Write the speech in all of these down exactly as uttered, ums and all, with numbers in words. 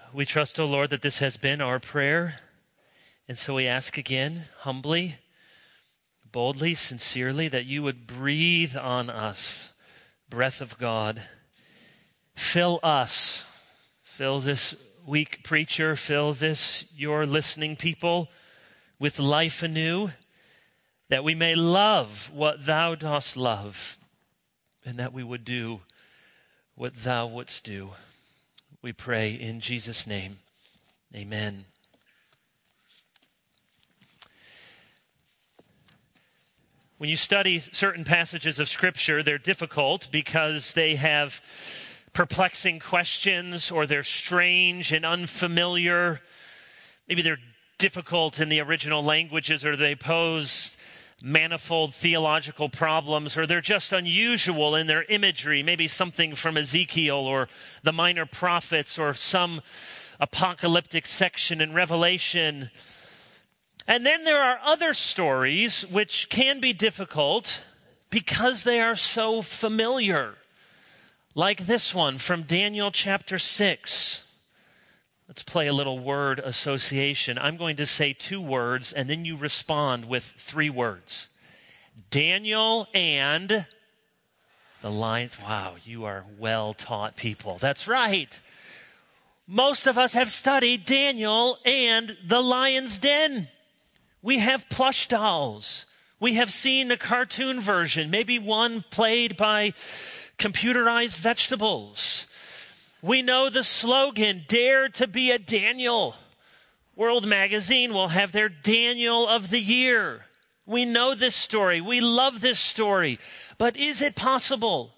We trust, O Lord, that this has been our prayer. And so we ask again, humbly, boldly, sincerely, that you would breathe on us, breath of God. Fill us, fill this weak preacher, fill this, your listening people, with life anew, that we may love what thou dost love, and that we would do what thou wouldst do. We pray in Jesus' name. Amen. When you study certain passages of Scripture, they're difficult because they have perplexing questions, or they're strange and unfamiliar. Maybe they're difficult in the original languages, or they pose manifold theological problems, or they're just unusual in their imagery, maybe something from Ezekiel or the Minor Prophets or some apocalyptic section in Revelation. And then there are other stories which can be difficult because they are so familiar, like this one from Daniel chapter six. Let's play a little word association. I'm going to say two words, and then you respond with three words. Daniel and the lions. Wow, you are well-taught people. That's right. Most of us have studied Daniel and the lion's den. We have plush dolls. We have seen the cartoon version, maybe one played by computerized vegetables. We know the slogan, dare to be a Daniel. World Magazine will have their Daniel of the Year. We know this story. We love this story. But is it possible?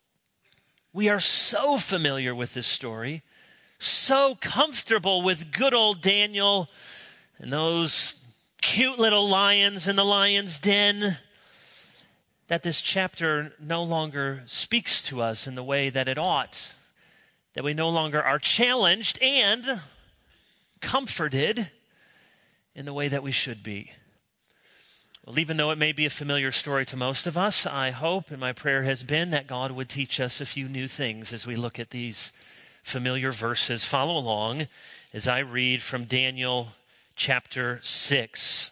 We are so familiar with this story, so comfortable with good old Daniel and those cute little lions in the lion's den, that this chapter no longer speaks to us in the way that it ought. That we no longer are challenged and comforted in the way that we should be. Well, even though it may be a familiar story to most of us, I hope, and my prayer has been, that God would teach us a few new things as we look at these familiar verses. Follow along as I read from Daniel chapter six.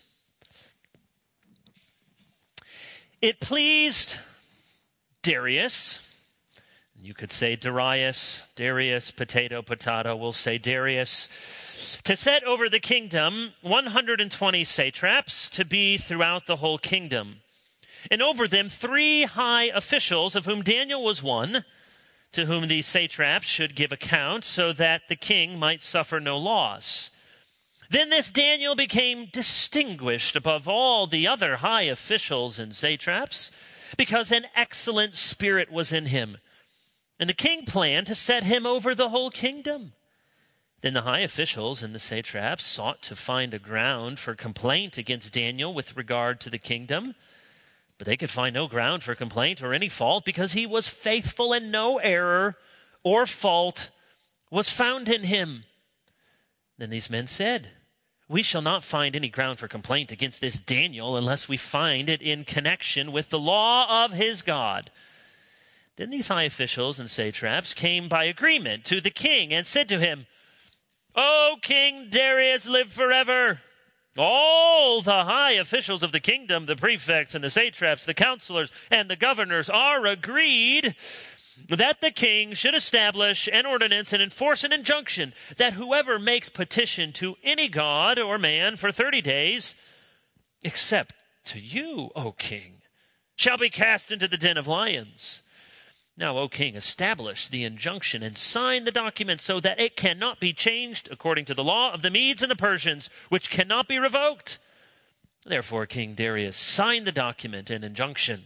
It pleased Darius. You could say Darius, Darius, potato, potato. We'll say Darius. To set over the kingdom one hundred twenty satraps to be throughout the whole kingdom. And over them three high officials, of whom Daniel was one, to whom these satraps should give account, so that the king might suffer no loss. Then this Daniel became distinguished above all the other high officials and satraps, because an excellent spirit was in him. And the king planned to set him over the whole kingdom. Then the high officials and the satraps sought to find a ground for complaint against Daniel with regard to the kingdom. But they could find no ground for complaint or any fault, because he was faithful and no error or fault was found in him. Then these men said, we shall not find any ground for complaint against this Daniel unless we find it in connection with the law of his God. Then these high officials and satraps came by agreement to the king and said to him, O King Darius, live forever. All the high officials of the kingdom, the prefects and the satraps, the counselors and the governors are agreed that the king should establish an ordinance and enforce an injunction that whoever makes petition to any god or man for thirty days, except to you, O king, shall be cast into the den of lions. Now, O king, establish the injunction and sign the document so that it cannot be changed according to the law of the Medes and the Persians, which cannot be revoked. Therefore, King Darius signed the document and injunction.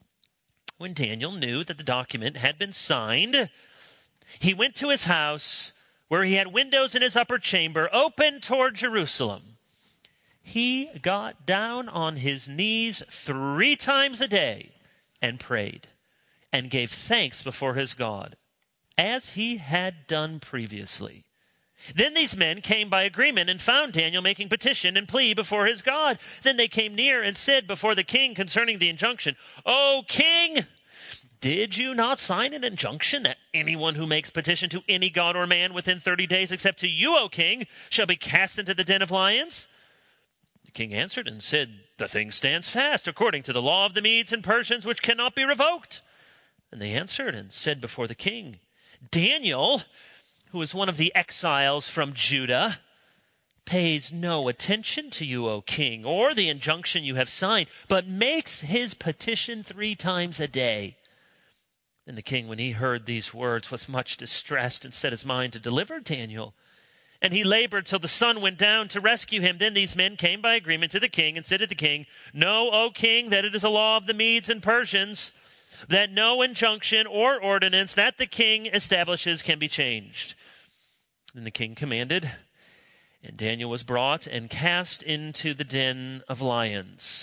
When Daniel knew that the document had been signed, he went to his house, where he had windows in his upper chamber open toward Jerusalem. He got down on his knees three times a day and prayed, and gave thanks before his God, as he had done previously. Then these men came by agreement and found Daniel making petition and plea before his God. Then they came near and said before the king concerning the injunction, O king, Did you not sign an injunction that anyone who makes petition to any god or man within thirty days, except to you, O king, shall be cast into the den of lions? The king answered and said, the thing stands fast, according to the law of the Medes and Persians, which cannot be revoked. And they answered and said before the king, Daniel, who is one of the exiles from Judah, pays no attention to you, O king, or the injunction you have signed, but makes his petition three times a day. And the king, when he heard these words, was much distressed and set his mind to deliver Daniel. And he labored till the sun went down to rescue him. Then these men came by agreement to the king and said to the king, Know, O king, that it is a law of the Medes and Persians, that no injunction or ordinance that the king establishes can be changed. Then the king commanded, and Daniel was brought and cast into the den of lions.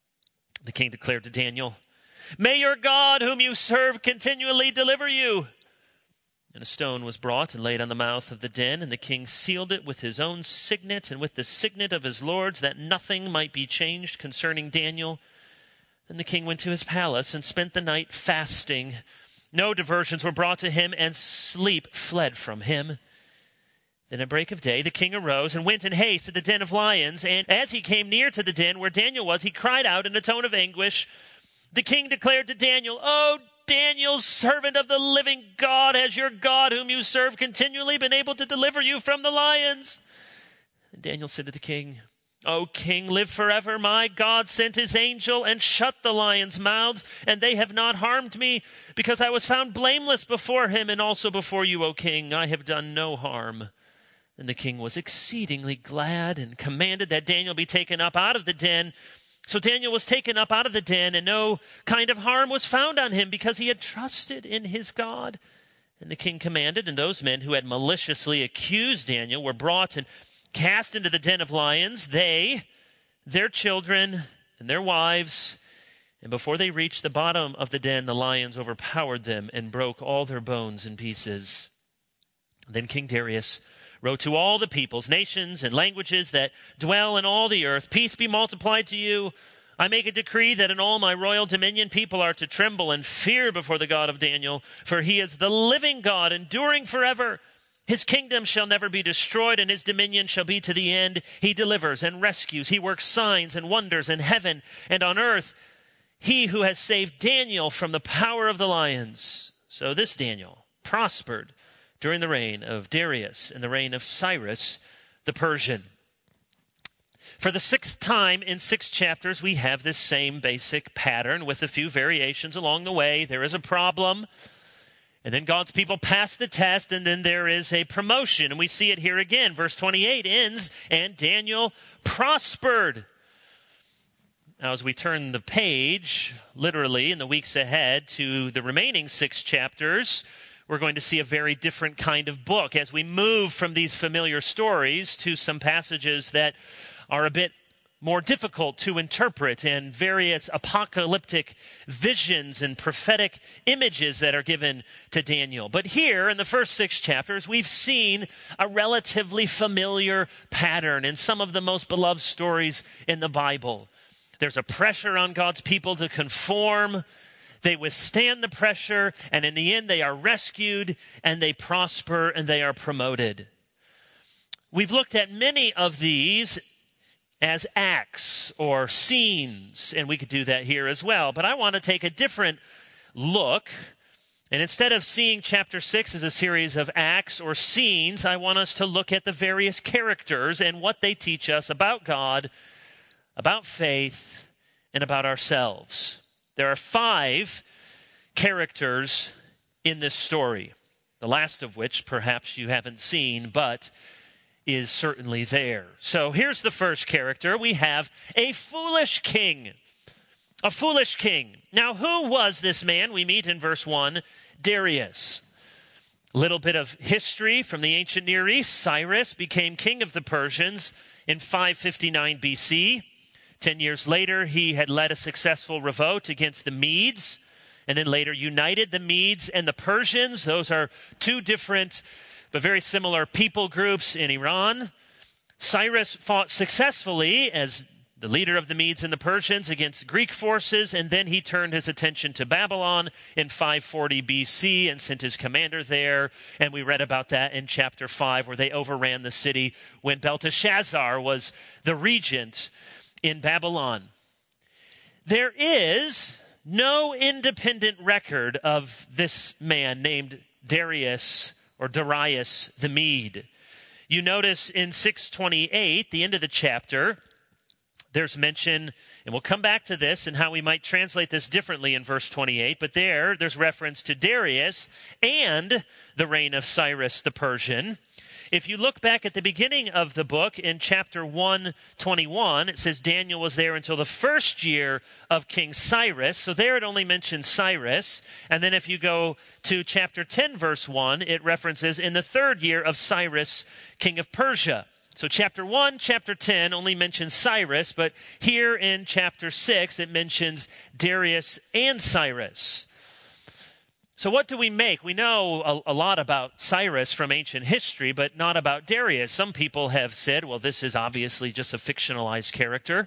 The king declared to Daniel, May your God, whom you serve, continually deliver you. And a stone was brought and laid on the mouth of the den, and the king sealed it with his own signet and with the signet of his lords, that nothing might be changed concerning Daniel. Then the king went to his palace and spent the night fasting. No diversions were brought to him, and sleep fled from him. Then at break of day, the king arose and went in haste to the den of lions. And as he came near to the den where Daniel was, he cried out in a tone of anguish. The king declared to Daniel, O Daniel, servant of the living God, has your God, whom you serve, continually been able to deliver you from the lions? And Daniel said to the king, O king, live forever. My God sent his angel and shut the lions' mouths, and they have not harmed me, because I was found blameless before him and also before you, O king. I have done no harm. And the king was exceedingly glad and commanded that Daniel be taken up out of the den. So Daniel was taken up out of the den, and no kind of harm was found on him, because he had trusted in his God. And the king commanded, and those men who had maliciously accused Daniel were brought and cast into the den of lions, they, their children, and their wives. And before they reached the bottom of the den, the lions overpowered them and broke all their bones in pieces. Then King Darius wrote to all the peoples, nations, and languages that dwell in all the earth, Peace be multiplied to you. I make a decree that in all my royal dominion people are to tremble and fear before the God of Daniel, for he is the living God, enduring forever. His kingdom shall never be destroyed, and his dominion shall be to the end. He delivers and rescues. He works signs and wonders in heaven and on earth. He who has saved Daniel from the power of the lions. So this Daniel prospered during the reign of Darius and the reign of Cyrus the Persian. For the sixth time in six chapters, we have this same basic pattern with a few variations along the way. There is a problem, and then God's people pass the test, and then there is a promotion. And we see it here again. Verse twenty-eight ends, and Daniel prospered. Now, as we turn the page, literally in the weeks ahead, to the remaining six chapters, we're going to see a very different kind of book as we move from these familiar stories to some passages that are a bit more difficult to interpret, and various apocalyptic visions and prophetic images that are given to Daniel. But here in the first six chapters, we've seen a relatively familiar pattern in some of the most beloved stories in the Bible. There's a pressure on God's people to conform. They withstand the pressure, and in the end, they are rescued, and they prosper, and they are promoted. We've looked at many of these as acts or scenes, and we could do that here as well. But I want to take a different look, and instead of seeing chapter six as a series of acts or scenes, I want us to look at the various characters and what they teach us about God, about faith, and about ourselves. There are five characters in this story, the last of which perhaps you haven't seen, but is certainly there. So here's the first character. We have a foolish king. A foolish king. Now, who was this man? We meet in verse one, Darius. A little bit of history from the ancient Near East. Cyrus became king of the Persians in five fifty-nine B C. Ten years later, he had led a successful revolt against the Medes, and then later united the Medes and the Persians. Those are two different but very similar people groups in Iran. Cyrus fought successfully, as the leader of the Medes and the Persians, against Greek forces, and then he turned his attention to Babylon in five forty B C and sent his commander there, and we read about that in chapter five, where they overran the city when Belteshazzar was the regent in Babylon. There is no independent record of this man named Darius or Darius the Mede. You notice in six twenty-eight, the end of the chapter, there's mention, and we'll come back to this and how we might translate this differently in verse twenty-eight, but there, there's reference to Darius and the reign of Cyrus the Persian. If you look back at the beginning of the book in chapter one twenty-one, it says Daniel was there until the first year of King Cyrus. So there it only mentions Cyrus. And then if you go to chapter ten, verse one, it references in the third year of Cyrus, king of Persia. So chapter one, chapter ten only mentions Cyrus, but here in chapter six, it mentions Darius and Cyrus. So what do we make? We know a, a lot about Cyrus from ancient history, but not about Darius. Some people have said, well, this is obviously just a fictionalized character.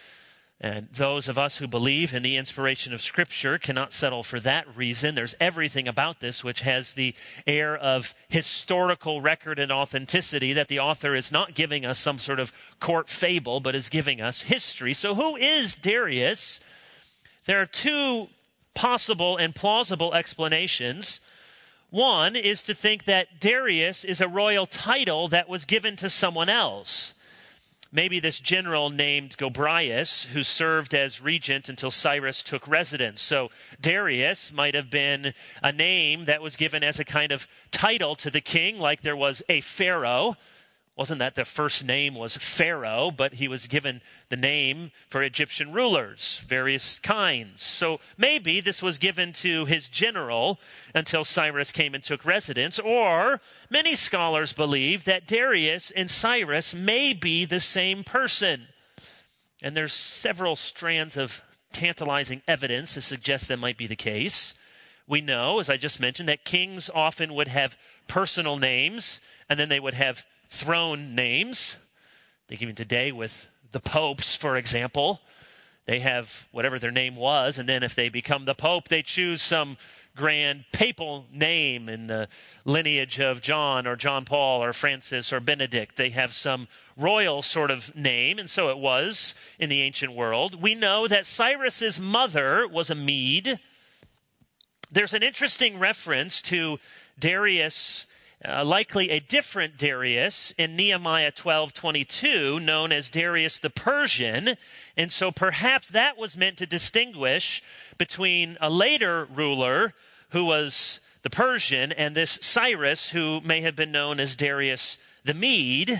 And those of us who believe in the inspiration of Scripture cannot settle for that reason. There's everything about this which has the air of historical record and authenticity, that the author is not giving us some sort of court fable, but is giving us history. So who is Darius? There are two possible and plausible explanations. One is to think that Darius is a royal title that was given to someone else. Maybe this general named Gobryas, who served as regent until Cyrus took residence. So Darius might have been a name that was given as a kind of title to the king, like there was a pharaoh. Wasn't that the first name was Pharaoh, but he was given the name for Egyptian rulers, various kinds. So maybe this was given to his general until Cyrus came and took residence. Or many scholars believe that Darius and Cyrus may be the same person. And there's several strands of tantalizing evidence to suggest that might be the case. We know, as I just mentioned, that kings often would have personal names, and then they would have throne names. Think even today with the popes, for example. They have whatever their name was, and then if they become the pope, they choose some grand papal name in the lineage of John or John Paul or Francis or Benedict. They have some royal sort of name, and so it was in the ancient world. We know that Cyrus's mother was a Mede. There's an interesting reference to Darius, Uh, likely a different Darius, in Nehemiah twelve twenty-two, known as Darius the Persian. And so perhaps that was meant to distinguish between a later ruler who was the Persian and this Cyrus, who may have been known as Darius the Mede.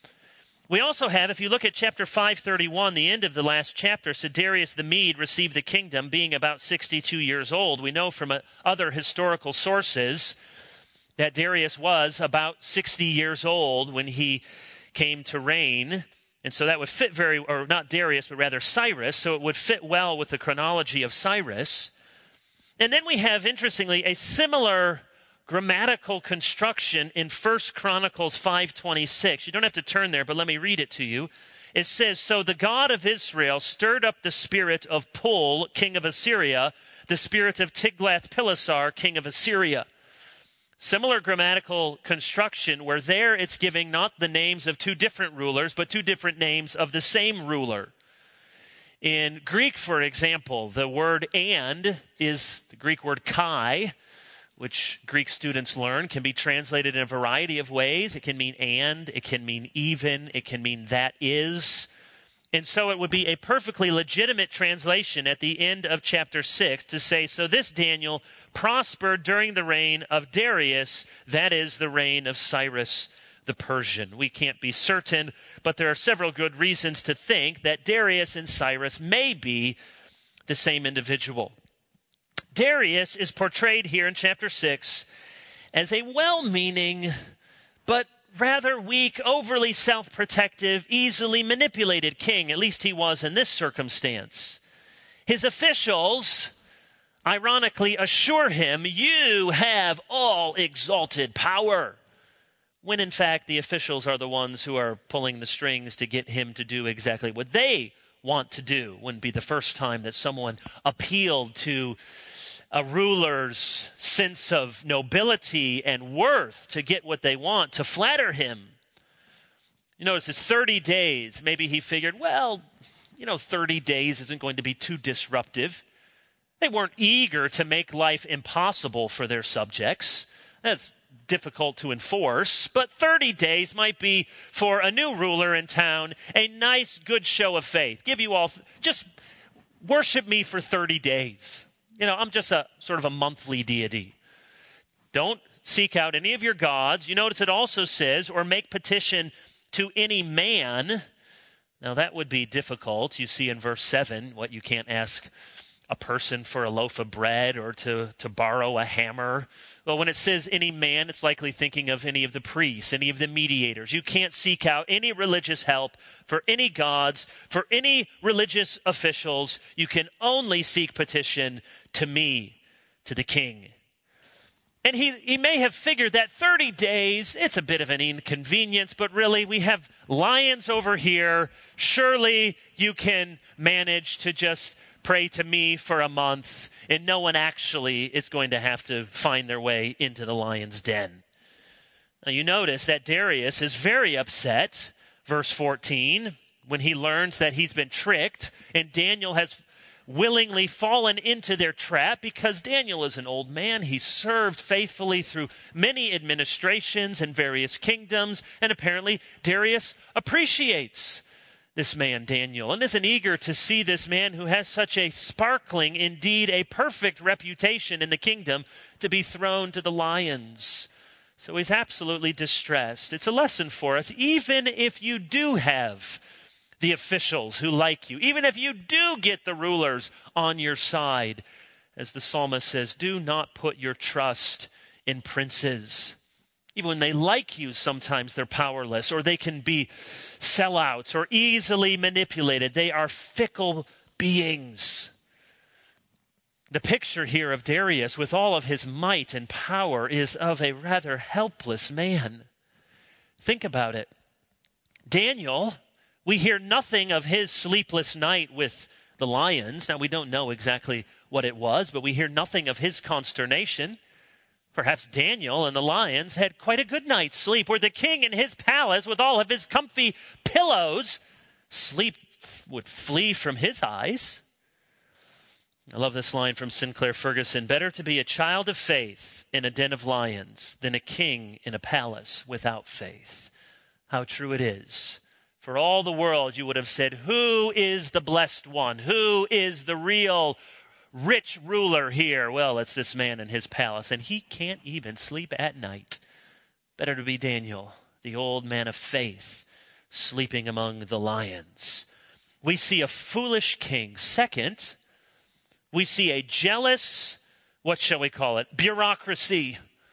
We also have, if you look at chapter five thirty-one, the end of the last chapter, so Darius the Mede received the kingdom being about sixty-two years old. We know from uh, other historical sources that Darius was about sixty years old when he came to reign. And so that would fit very, or not Darius, but rather Cyrus. So it would fit well with the chronology of Cyrus. And then we have, interestingly, a similar grammatical construction in First Chronicles five twenty-six. You don't have to turn there, but let me read it to you. It says, "So the God of Israel stirred up the spirit of Pul, king of Assyria, the spirit of Tiglath-Pileser, king of Assyria." Similar grammatical construction, where there it's giving not the names of two different rulers, but two different names of the same ruler. In Greek, for example, the word "and" is the Greek word "kai," which Greek students learn can be translated in a variety of ways. It can mean "and," it can mean "even," it can mean "that is." And so it would be a perfectly legitimate translation at the end of chapter six to say, so this Daniel prospered during the reign of Darius, that is the reign of Cyrus the Persian. We can't be certain, but there are several good reasons to think that Darius and Cyrus may be the same individual. Darius is portrayed here in chapter six as a well-meaning but rather weak, overly self-protective, easily manipulated king. At least he was in this circumstance. His officials, ironically, assure him, "You have all exalted power," when in fact the officials are the ones who are pulling the strings to get him to do exactly what they want to do. Wouldn't be the first time that someone appealed to a ruler's sense of nobility and worth to get what they want, to flatter him. You notice it's thirty days. Maybe he figured, well, you know, thirty days isn't going to be too disruptive. They weren't eager to make life impossible for their subjects. That's difficult to enforce, but thirty days might be, for a new ruler in town, a nice, good show of faith. Give you all, th- just worship me for thirty days. You know, I'm just a sort of a monthly deity. Don't seek out any of your gods. You notice it also says, or make petition to any man. Now that would be difficult. You see in verse seven, what you can't ask a person for a loaf of bread or to, to borrow a hammer. Well, when it says any man, it's likely thinking of any of the priests, any of the mediators. You can't seek out any religious help for any gods, for any religious officials. You can only seek petition to me, to the king. And he, he may have figured that thirty days, it's a bit of an inconvenience, but really we have lions over here. Surely you can manage to just pray to me for a month, and no one actually is going to have to find their way into the lion's den. Now you notice that Darius is very upset, verse fourteen, when he learns that he's been tricked, and Daniel has willingly fallen into their trap, because Daniel is an old man. He served faithfully through many administrations and various kingdoms, and apparently Darius appreciates this man, Daniel, and isn't eager to see this man who has such a sparkling, indeed a perfect reputation in the kingdom, to be thrown to the lions. So he's absolutely distressed. It's a lesson for us, even if you do have the officials who like you, even if you do get the rulers on your side, as the psalmist says, do not put your trust in princes. Even when they like you, sometimes they're powerless, or they can be sellouts or easily manipulated. They are fickle beings. The picture here of Darius, with all of his might and power, is of a rather helpless man. Think about it. Daniel, we hear nothing of his sleepless night with the lions. Now, we don't know exactly what it was, but we hear nothing of his consternation. Perhaps Daniel and the lions had quite a good night's sleep, where the king in his palace, with all of his comfy pillows, sleep would flee from his eyes. I love this line from Sinclair Ferguson: better to be a child of faith in a den of lions than a king in a palace without faith. How true it is. For all the world, you would have said, who is the blessed one? Who is the real rich ruler here? Well, it's this man in his palace, and he can't even sleep at night. Better to be Daniel, the old man of faith, sleeping among the lions. We see a foolish king. Second, we see a jealous, what shall we call it, bureaucracy.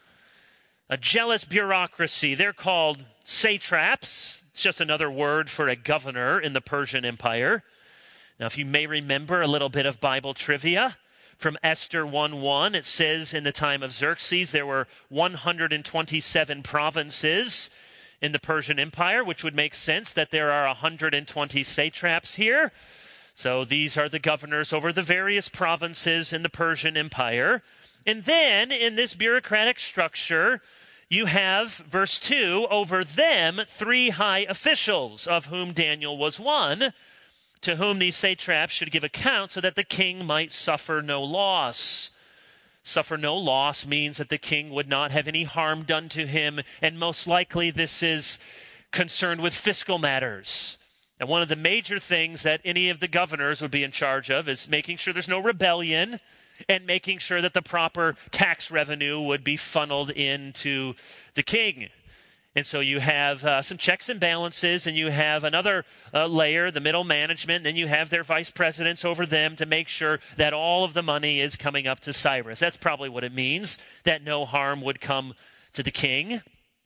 A jealous bureaucracy. They're called satraps. It's just another word for a governor in the Persian Empire. Now, if you may remember a little bit of Bible trivia from Esther one one, it says in the time of Xerxes there were one hundred twenty-seven provinces in the Persian Empire, which would make sense that there are one hundred twenty satraps here. So these are the governors over the various provinces in the Persian Empire. And then in this bureaucratic structure, you have, verse two, over them three high officials, of whom Daniel was one, to whom these satraps should give account, so that the king might suffer no loss. Suffer no loss means that the king would not have any harm done to him, and most likely this is concerned with fiscal matters. And one of the major things that any of the governors would be in charge of is making sure there's no rebellion, and making sure that the proper tax revenue would be funneled into the king. And so you have uh, some checks and balances, and you have another uh, layer, the middle management, and then you have their vice presidents over them to make sure that all of the money is coming up to Cyrus. That's probably what it means, that no harm would come to the king.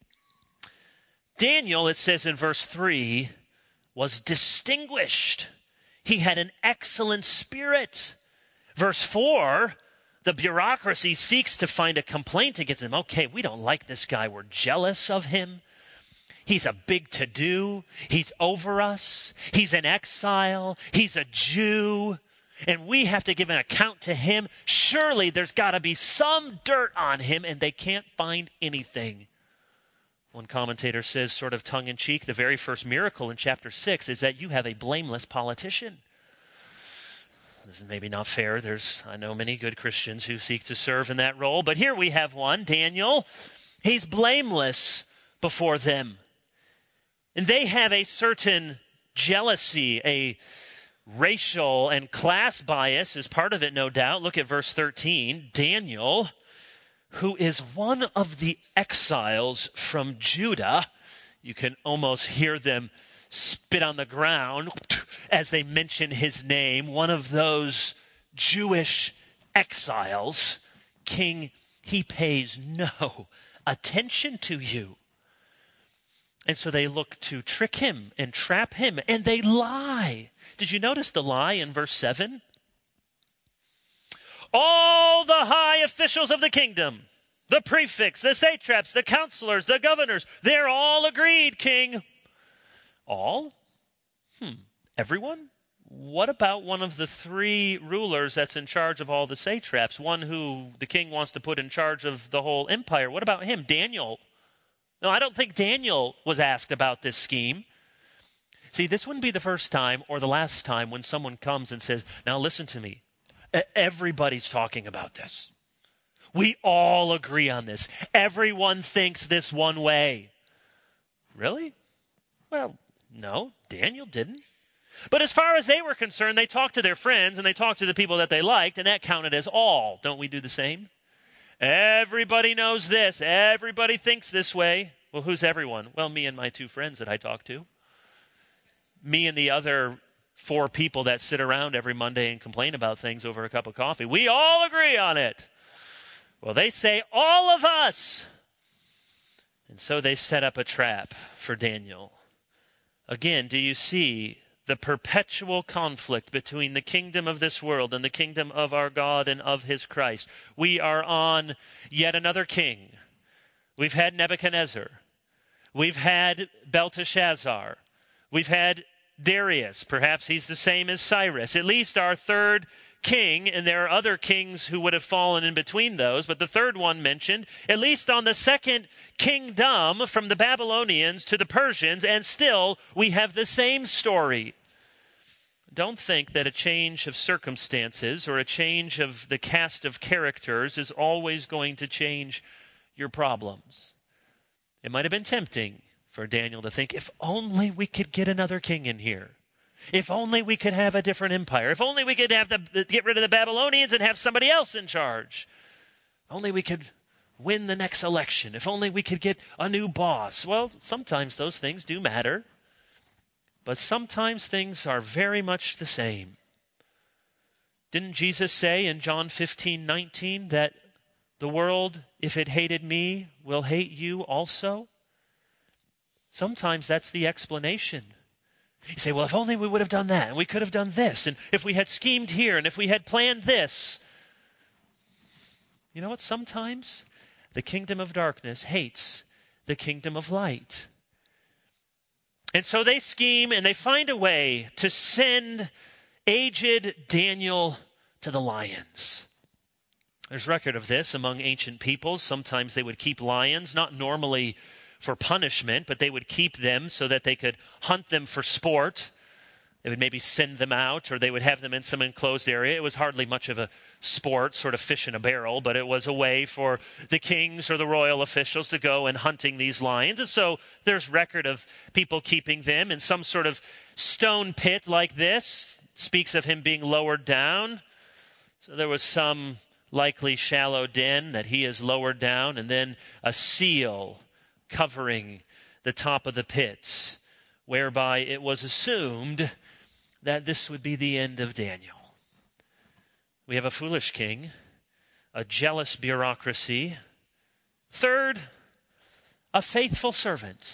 Daniel, it says in verse three, was distinguished. He had an excellent spirit. Verse four, the bureaucracy seeks to find a complaint against him. Okay, we don't like this guy. We're jealous of him. He's a big to-do. He's over us. He's in exile. He's a Jew. And we have to give an account to him. Surely there's got to be some dirt on him, and they can't find anything. One commentator says, sort of tongue-in-cheek, the very first miracle in chapter six is that you have a blameless politician. This is maybe not fair. There's, I know, many good Christians who seek to serve in that role. But here we have one, Daniel. He's blameless before them. And they have a certain jealousy, a racial and class bias is part of it, no doubt. Look at verse thirteen. Daniel, who is one of the exiles from Judah, you can almost hear them spit on the ground as they mention his name, one of those Jewish exiles. King, he pays no attention to you. And so they look to trick him and trap him, and they lie. Did you notice the lie in verse seven? All the high officials of the kingdom, the prefects, the satraps, the counselors, the governors, they're all agreed, king. All? Hmm. Everyone? What about one of the three rulers that's in charge of all the satraps, one who the king wants to put in charge of the whole empire? What about him, Daniel? No, I don't think Daniel was asked about this scheme. See, this wouldn't be the first time or the last time when someone comes and says, now listen to me. Everybody's talking about this. We all agree on this. Everyone thinks this one way. Really? Well, no, Daniel didn't. But as far as they were concerned, they talked to their friends and they talked to the people that they liked, and that counted as all. Don't we do the same? Everybody knows this. Everybody thinks this way. Well, who's everyone? Well, me and my two friends that I talk to. Me and the other four people that sit around every Monday and complain about things over a cup of coffee. We all agree on it. Well, they say all of us. And so they set up a trap for Daniel. Again, do you see the perpetual conflict between the kingdom of this world and the kingdom of our God and of his Christ? We are on yet another king. We've had Nebuchadnezzar. We've had Belteshazzar. We've had Darius. Perhaps he's the same as Cyrus. At least our third king, and there are other kings who would have fallen in between those, but the third one mentioned, at least on the second kingdom from the Babylonians to the Persians, and still we have the same story. Don't think that a change of circumstances or a change of the cast of characters is always going to change your problems. It might have been tempting for Daniel to think, if only we could get another king in here. If only we could have a different empire. If only we could have the, get rid of the Babylonians and have somebody else in charge. If only we could win the next election. If only we could get a new boss. Well, sometimes those things do matter. But sometimes things are very much the same. Didn't Jesus say in John fifteen nineteen that the world, if it hated me, will hate you also? Sometimes that's the explanation. You say, well, if only we would have done that, and we could have done this, and if we had schemed here, and if we had planned this. You know what? Sometimes the kingdom of darkness hates the kingdom of light. And so they scheme and they find a way to send aged Daniel to the lions. There's record of this among ancient peoples. Sometimes they would keep lions, not normally for punishment, but they would keep them so that they could hunt them for sport. They would maybe send them out, or they would have them in some enclosed area. It was hardly much of a sport, sort of fish in a barrel, but it was a way for the kings or the royal officials to go and hunting these lions. And so there's record of people keeping them in some sort of stone pit like this. It speaks of him being lowered down. So there was some likely shallow den that he is lowered down, and then a seal covering the top of the pits, whereby it was assumed that this would be the end of Daniel. We have a foolish king, a jealous bureaucracy. Third, a faithful servant.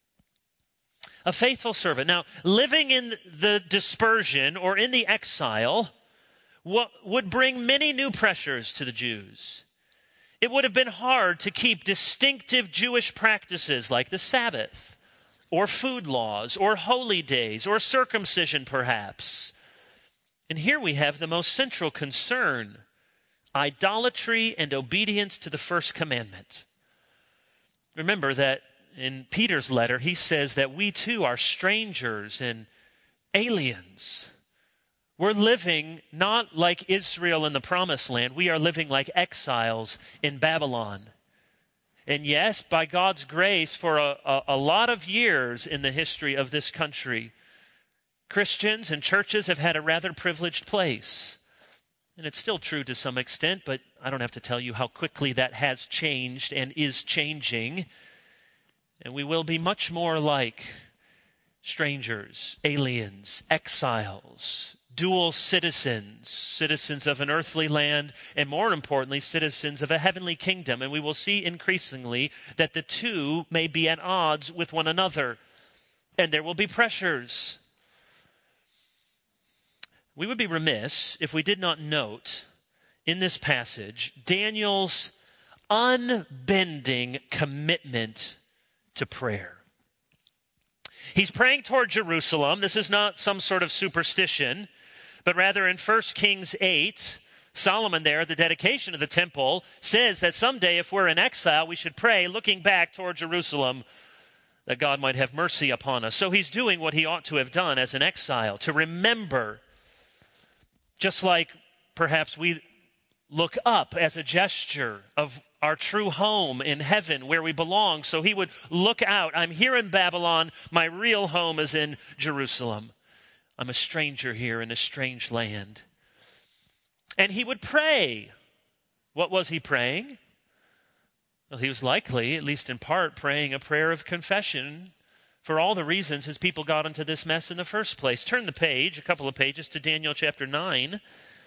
A faithful servant. Now, living in the dispersion or in the exile what would bring many new pressures to the Jews. It would have been hard to keep distinctive Jewish practices like the Sabbath, or food laws, or holy days, or circumcision perhaps. And here we have the most central concern: idolatry and obedience to the first commandment. Remember that in Peter's letter, he says that we too are strangers and aliens. We're living not like Israel in the promised land. We are living like exiles in Babylon. And yes, by God's grace, for a, a, a lot of years in the history of this country, Christians and churches have had a rather privileged place. And it's still true to some extent, but I don't have to tell you how quickly that has changed and is changing. And we will be much more like strangers, aliens, exiles, dual citizens, citizens of an earthly land, and more importantly, citizens of a heavenly kingdom. And we will see increasingly that the two may be at odds with one another, and there will be pressures. We would be remiss if we did not note in this passage Daniel's unbending commitment to prayer. He's praying toward Jerusalem. This is not some sort of superstition, but rather in First Kings eight, Solomon there at the dedication of the temple says that someday if we're in exile, we should pray looking back toward Jerusalem that God might have mercy upon us. So he's doing what he ought to have done as an exile, to remember. Just like perhaps we look up as a gesture of our true home in heaven where we belong. So he would look out. I'm here in Babylon. My real home is in Jerusalem. I'm a stranger here in a strange land. And he would pray. What was he praying? Well, he was likely, at least in part, praying a prayer of confession for all the reasons his people got into this mess in the first place. Turn the page, a couple of pages, to Daniel chapter nine.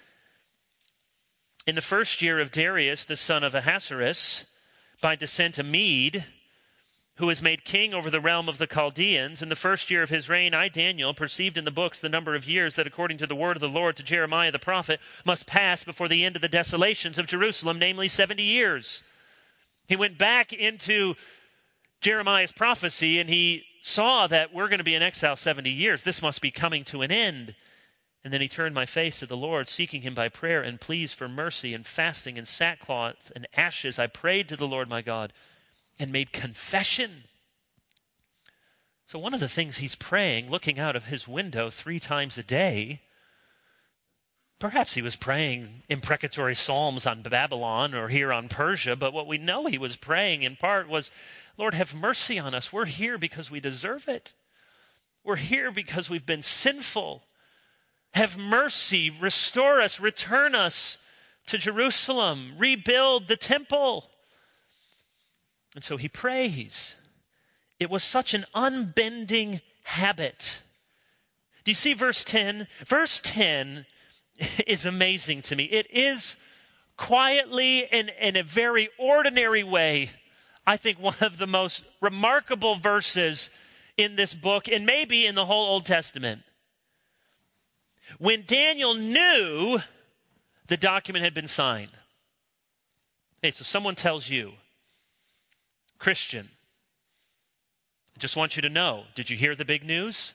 In the first year of Darius, the son of Ahasuerus, by descent a Mede, who was made king over the realm of the Chaldeans, in the first year of his reign, I, Daniel, perceived in the books the number of years that, according to the word of the Lord to Jeremiah the prophet, must pass before the end of the desolations of Jerusalem, namely seventy years. He went back into Jeremiah's prophecy, and he saw that we're going to be in exile seventy years. This must be coming to an end. And then he turned my face to the Lord, seeking him by prayer and pleas for mercy and fasting and sackcloth and ashes. I prayed to the Lord my God and made confession. So one of the things he's praying, looking out of his window three times a day, perhaps he was praying imprecatory psalms on Babylon or here on Persia, but what we know he was praying in part was, Lord, have mercy on us. We're here because we deserve it. We're here because we've been sinful. Have mercy, restore us, return us to Jerusalem, rebuild the temple. And so he prays. It was such an unbending habit. Do you see verse ten? Verse ten is amazing to me. It is quietly and in a very ordinary way, I think, one of the most remarkable verses in this book and maybe in the whole Old Testament. When Daniel knew the document had been signed. Okay, so someone tells you, Christian, I just want you to know, did you hear the big news?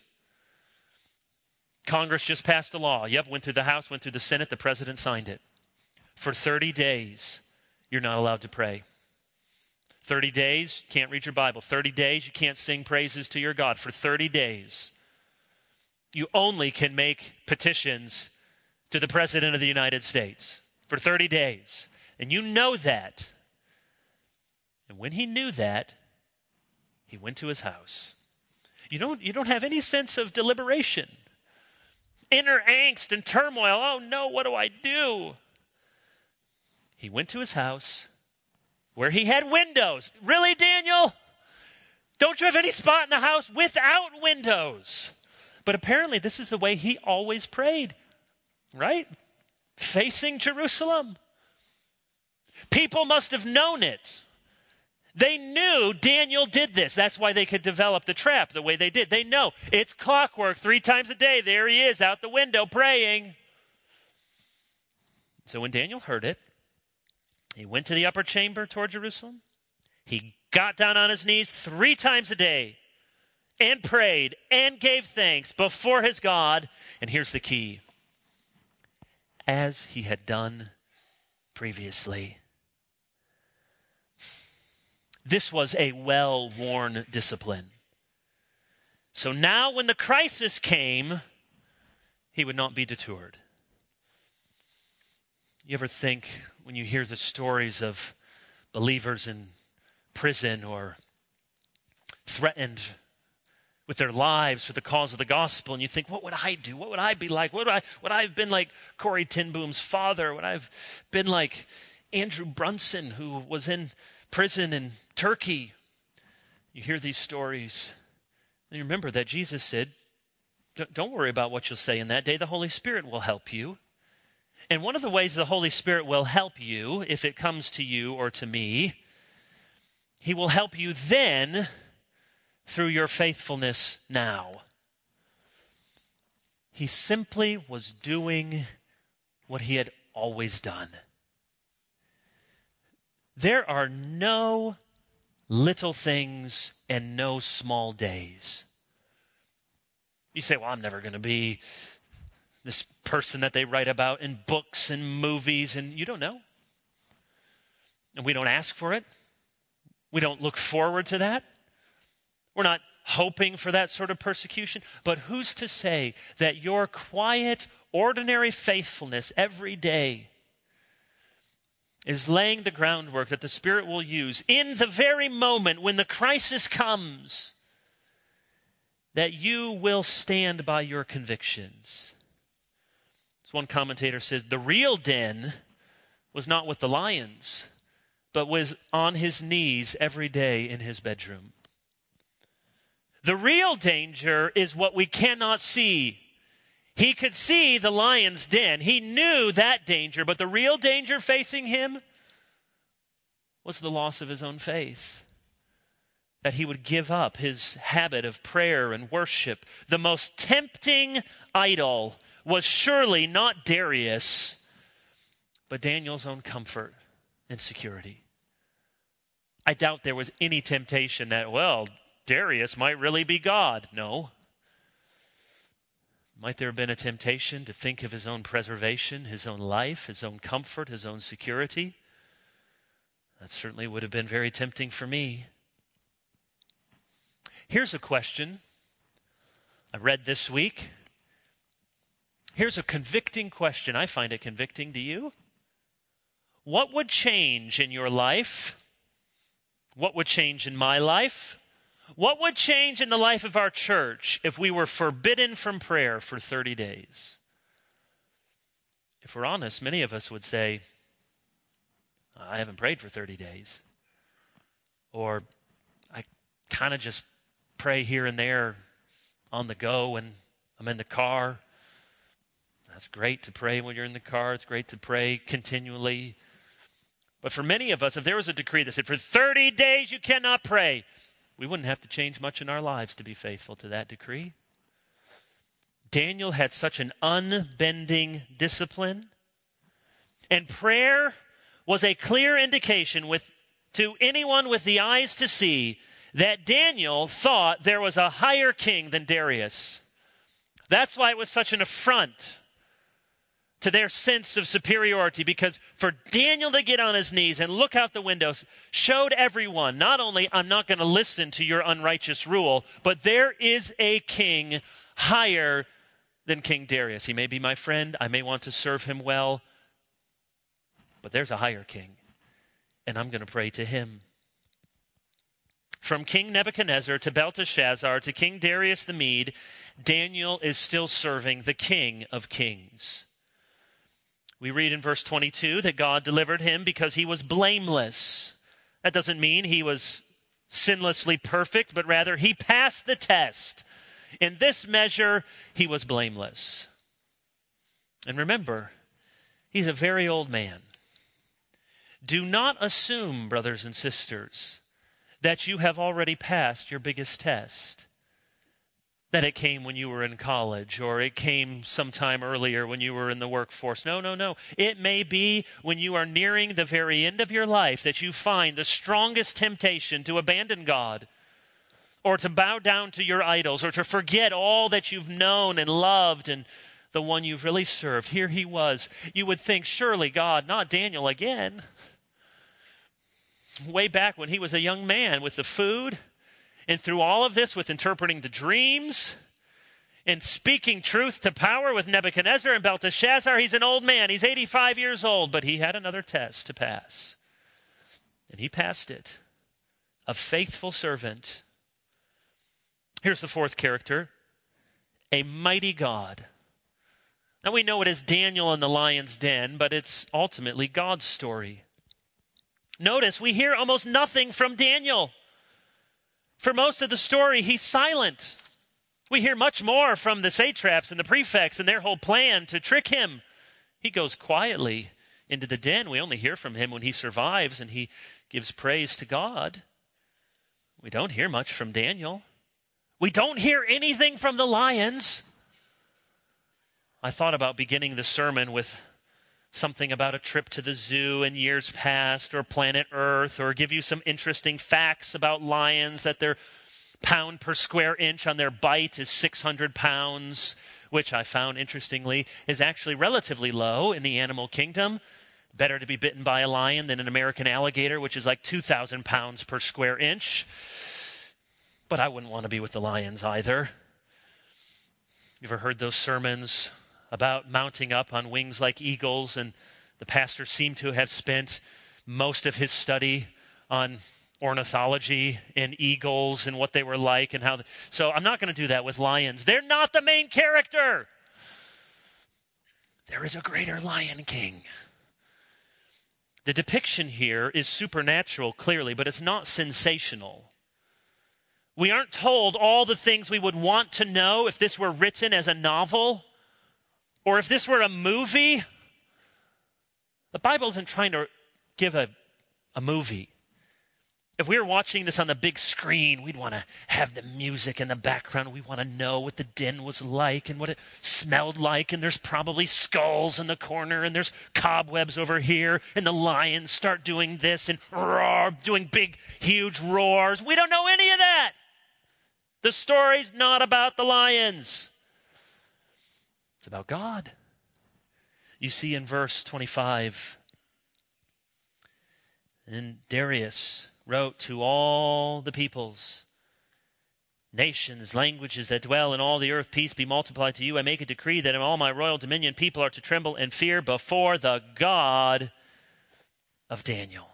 Congress just passed a law. Yep, went through the House, went through the Senate, the president signed it. For thirty days, you're not allowed to pray. thirty days, you can't read your Bible. thirty days, you can't sing praises to your God. For thirty days, you only can make petitions to the President of the United States. For thirty days. And you know that. And when he knew that, he went to his house. You don't, you don't have any sense of deliberation. Inner angst and turmoil. Oh no, what do I do? He went to his house where he had windows. Really, Daniel? Don't you have any spot in the house without windows? But apparently this is the way he always prayed, right? Facing Jerusalem. People must have known it. They knew Daniel did this. That's why they could develop the trap the way they did. They know it's clockwork. Three times a day, there he is out the window praying. So when Daniel heard it, he went to the upper chamber toward Jerusalem. He got down on his knees three times a day and prayed and gave thanks before his God. And here's the key. As he had done previously. This was a well-worn discipline. So now when the crisis came, he would not be deterred. You ever think when you hear the stories of believers in prison or threatened with their lives for the cause of the gospel, and you think, what would I do? What would I be like? What would I, would I have been like Corrie ten Boom's father? Would I have been like Andrew Brunson, who was in prison in Turkey? You hear these stories, and you remember that Jesus said, don't worry about what you'll say in that day. The Holy Spirit will help you. And one of the ways the Holy Spirit will help you, if it comes to you or to me, he will help you then through your faithfulness now. He simply was doing what he had always done. There are no little things and no small days. You say, well, I'm never going to be this person that they write about in books and movies, and you don't know. And we don't ask for it. We don't look forward to that. We're not hoping for that sort of persecution. But who's to say that your quiet, ordinary faithfulness every day is laying the groundwork that the Spirit will use in the very moment when the crisis comes, that you will stand by your convictions? As one commentator says, the real den was not with the lions, but was on his knees every day in his bedroom. The real danger is what we cannot see. He could see the lion's den. He knew that danger, but the real danger facing him was the loss of his own faith. That he would give up his habit of prayer and worship. The most tempting idol was surely not Darius, but Daniel's own comfort and security. I doubt there was any temptation that, well, Darius might really be God. No. Might there have been a temptation to think of his own preservation, his own life, his own comfort, his own security? That certainly would have been very tempting for me. Here's a question I read this week. Here's a convicting question. I find it convicting. Do you? What would change in your life? What would change in my life? What would change in the life of our church if we were forbidden from prayer for thirty days? If we're honest, many of us would say, I haven't prayed for thirty days. Or I kind of just pray here and there on the go when I'm in the car. That's great to pray when you're in the car. It's great to pray continually. But for many of us, if there was a decree that said, for thirty days you cannot pray, we wouldn't have to change much in our lives to be faithful to that decree. Daniel had such an unbending discipline. And prayer was a clear indication with, to anyone with the eyes to see that Daniel thought there was a higher king than Darius. That's why it was such an affront to their sense of superiority, because for Daniel to get on his knees and look out the windows showed everyone, not only I'm not going to listen to your unrighteous rule, but there is a king higher than King Darius. He may be my friend. I may want to serve him well, but there's a higher king, and I'm going to pray to him. From King Nebuchadnezzar to Belteshazzar to King Darius the Mede, Daniel is still serving the King of Kings. We read in verse twenty-two that God delivered him because he was blameless. That doesn't mean he was sinlessly perfect, but rather he passed the test. In this measure, he was blameless. And remember, he's a very old man. Do not assume, brothers and sisters, that you have already passed your biggest test. That it came when you were in college, or it came sometime earlier when you were in the workforce. No, no, no. It may be when you are nearing the very end of your life that you find the strongest temptation to abandon God, or to bow down to your idols, or to forget all that you've known and loved and the one you've really served. Here he was. You would think, surely God, not Daniel again. Way back when he was a young man with the food, and through all of this with interpreting the dreams and speaking truth to power with Nebuchadnezzar and Belteshazzar, he's an old man. He's eighty-five years old, but he had another test to pass. And he passed it. A faithful servant. Here's the fourth character, a mighty God. Now we know it is Daniel in the lion's den, but it's ultimately God's story. Notice we hear almost nothing from Daniel. For most of the story, he's silent. We hear much more from the satraps and the prefects and their whole plan to trick him. He goes quietly into the den. We only hear from him when he survives and he gives praise to God. We don't hear much from Daniel. We don't hear anything from the lions. I thought about beginning the sermon with something about a trip to the zoo in years past, or planet Earth, or give you some interesting facts about lions, that their pound per square inch on their bite is six hundred pounds, which I found, interestingly, is actually relatively low in the animal kingdom. Better to be bitten by a lion than an American alligator, which is like two thousand pounds per square inch. But I wouldn't want to be with the lions either. You ever heard those sermons about mounting up on wings like eagles, and the pastor seemed to have spent most of his study on ornithology and eagles and what they were like and how. The, so I'm not going to do that with lions. They're not the main character. There is a greater Lion King. The depiction here is supernatural, clearly, but it's not sensational. We aren't told all the things we would want to know if this were written as a novel or if this were a movie. The Bible isn't trying to give a, a movie. If we were watching this on the big screen, we'd want to have the music in the background. We want to know what the den was like and what it smelled like. And there's probably skulls in the corner, and there's cobwebs over here, and the lions start doing this and roar, doing big, huge roars. We don't know any of that. The story's not about the lions. It's about God. You see in verse twenty-five, and Darius wrote to all the peoples, nations, languages that dwell in all the earth, peace be multiplied to you. I make a decree that in all my royal dominion people are to tremble and fear before the God of Daniel.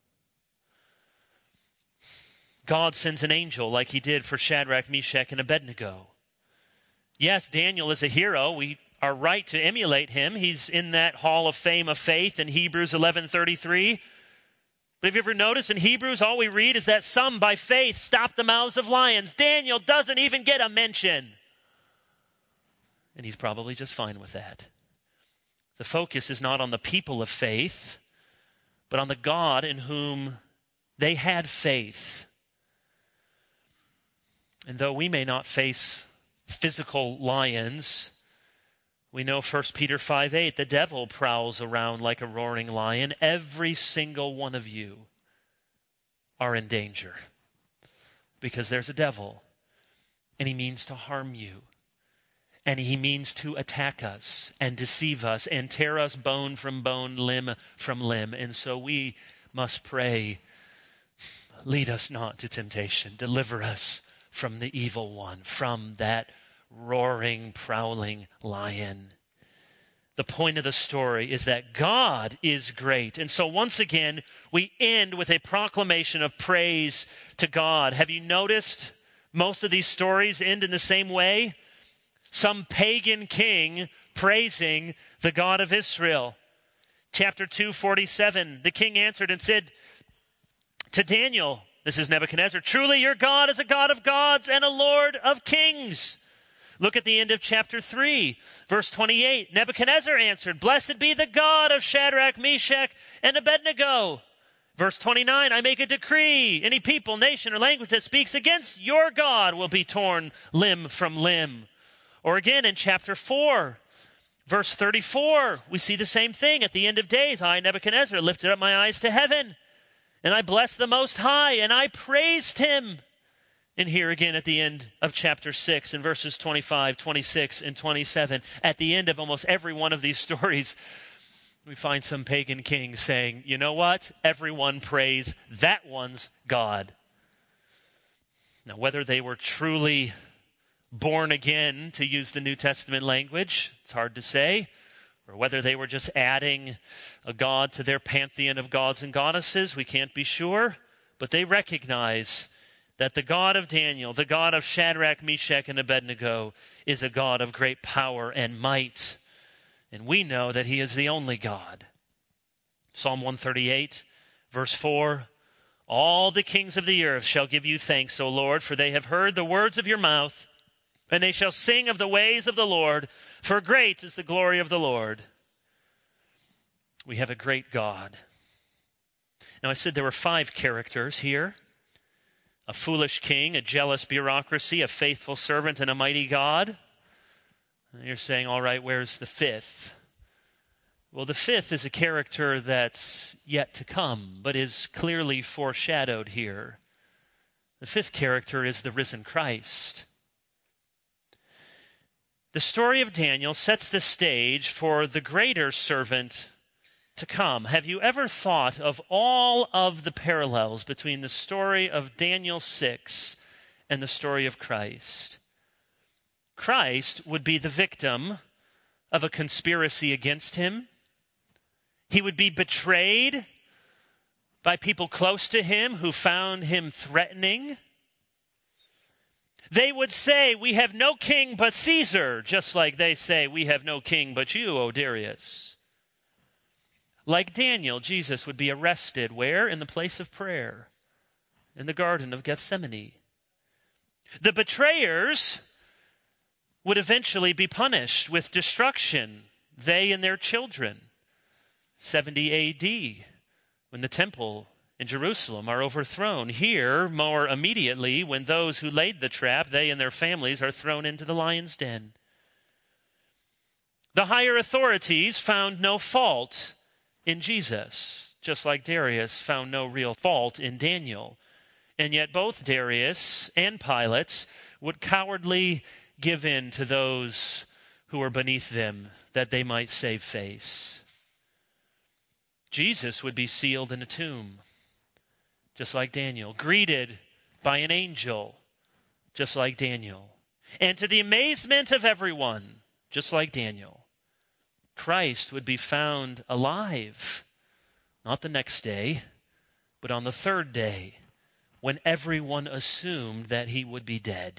God sends an angel like he did for Shadrach, Meshach, and Abednego. Yes, Daniel is a hero. We are right to emulate him. He's in that hall of fame of faith in Hebrews eleven thirty-three. But have you ever noticed in Hebrews, all we read is that some by faith stopped the mouths of lions. Daniel doesn't even get a mention. And he's probably just fine with that. The focus is not on the people of faith, but on the God in whom they had faith. And though we may not face physical lions, we know First Peter five eight, the devil prowls around like a roaring lion. Every single one of you are in danger because there's a devil, and he means to harm you, and he means to attack us and deceive us and tear us bone from bone, limb from limb. And so we must pray, lead us not to temptation, deliver us from the evil one, from that roaring, prowling lion. The point of the story is that God is great. And so once again, we end with a proclamation of praise to God. Have you noticed most of these stories end in the same way? Some pagan king praising the God of Israel. Chapter two forty-seven, the king answered and said to Daniel, this is Nebuchadnezzar, truly your God is a God of gods and a Lord of kings. Look at the end of chapter three, verse twenty-eight. Nebuchadnezzar answered, blessed be the God of Shadrach, Meshach, and Abednego. Verse twenty-nine, I make a decree. Any people, nation, or language that speaks against your God will be torn limb from limb. Or again in chapter four, verse thirty-four, we see the same thing. At the end of days, I, Nebuchadnezzar, lifted up my eyes to heaven, and I blessed the Most High, and I praised him. And here again at the end of chapter six, in verses twenty-five, twenty-six, and twenty-seven, at the end of almost every one of these stories, we find some pagan king saying, you know what? Everyone praise that one's God. Now, whether they were truly born again, to use the New Testament language, it's hard to say, or whether they were just adding a god to their pantheon of gods and goddesses, we can't be sure. But they recognize that the God of Daniel, the God of Shadrach, Meshach, and Abednego, is a God of great power and might. And we know that he is the only God. Psalm one thirty-eight, verse four, all the kings of the earth shall give you thanks, O Lord, for they have heard the words of your mouth, and they shall sing of the ways of the Lord, for great is the glory of the Lord. We have a great God. Now, I said there were five characters here. A foolish king, a jealous bureaucracy, a faithful servant, and a mighty God. And you're saying, all right, where's the fifth? Well, the fifth is a character that's yet to come, but is clearly foreshadowed here. The fifth character is the risen Christ. The story of Daniel sets the stage for the greater servant to come. Have you ever thought of all of the parallels between the story of Daniel six and the story of Christ? Christ would be the victim of a conspiracy against him. He would be betrayed by people close to him who found him threatening. They would say, we have no king but Caesar, just like they say, we have no king but you, O Darius. Like Daniel, Jesus would be arrested where? In the place of prayer, in the Garden of Gethsemane. The betrayers would eventually be punished with destruction, they and their children. seventy A D, when the temple in Jerusalem are overthrown. Here, more immediately, when those who laid the trap, they and their families, are thrown into the lion's den. The higher authorities found no fault in Jesus, just like Darius found no real fault in Daniel. And yet both Darius and Pilate would cowardly give in to those who were beneath them that they might save face. Jesus would be sealed in a tomb, just like Daniel, greeted by an angel, just like Daniel. And to the amazement of everyone, just like Daniel, Christ would be found alive, not the next day, but on the third day, when everyone assumed that he would be dead.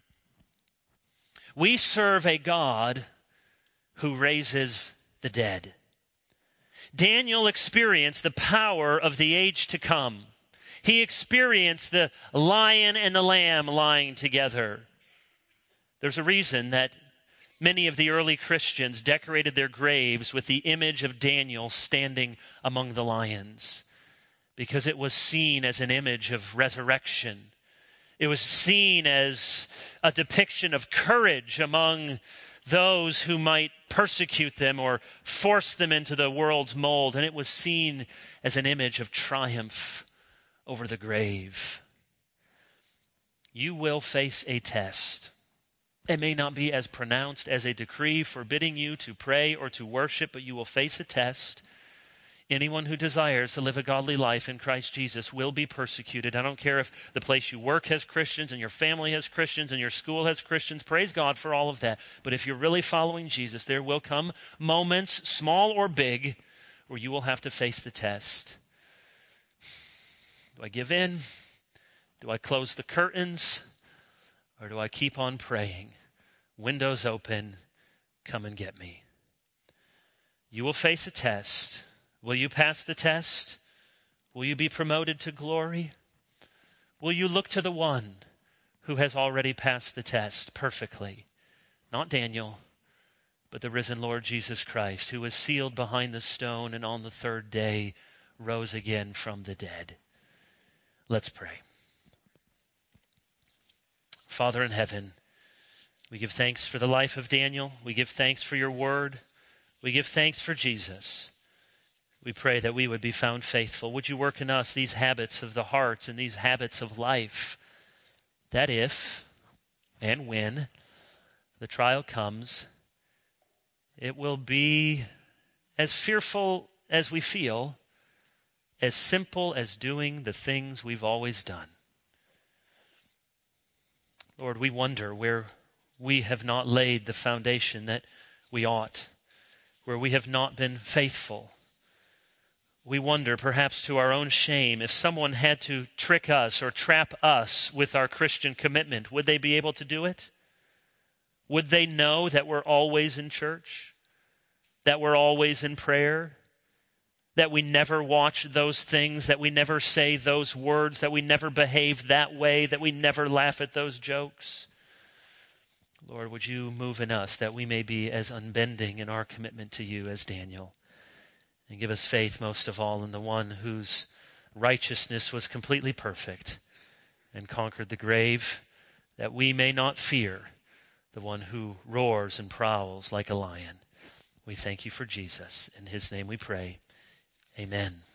We serve a God who raises the dead. Daniel experienced the power of the age to come. He experienced the lion and the lamb lying together. There's a reason that many of the early Christians decorated their graves with the image of Daniel standing among the lions, because it was seen as an image of resurrection. It was seen as a depiction of courage among those who might persecute them or force them into the world's mold. And it was seen as an image of triumph over the grave. You will face a test. It may not be as pronounced as a decree forbidding you to pray or to worship, but you will face a test. Anyone who desires to live a godly life in Christ Jesus will be persecuted. I don't care if the place you work has Christians and your family has Christians and your school has Christians. Praise God for all of that. But if you're really following Jesus, there will come moments, small or big, where you will have to face the test. Do I give in? Do I close the curtains? Or do I keep on praying? Windows open, come and get me. You will face a test. Will you pass the test? Will you be promoted to glory? Will you look to the one who has already passed the test perfectly? Not Daniel, but the risen Lord Jesus Christ, who was sealed behind the stone and on the third day rose again from the dead. Let's pray. Father in heaven, we give thanks for the life of Daniel. We give thanks for your word. We give thanks for Jesus. We pray that we would be found faithful. Would you work in us these habits of the heart and these habits of life that if and when the trial comes, it will be as fearful as we feel, as simple as doing the things we've always done. Lord, we wonder where we have not laid the foundation that we ought, where we have not been faithful. We wonder, perhaps to our own shame, if someone had to trick us or trap us with our Christian commitment, would they be able to do it? Would they know that we're always in church? That we're always in prayer? That we never watch those things, that we never say those words, that we never behave that way, that we never laugh at those jokes? Lord, would you move in us that we may be as unbending in our commitment to you as Daniel? And give us faith most of all in the one whose righteousness was completely perfect and conquered the grave, that we may not fear the one who roars and prowls like a lion. We thank you for Jesus. In his name we pray. Amen.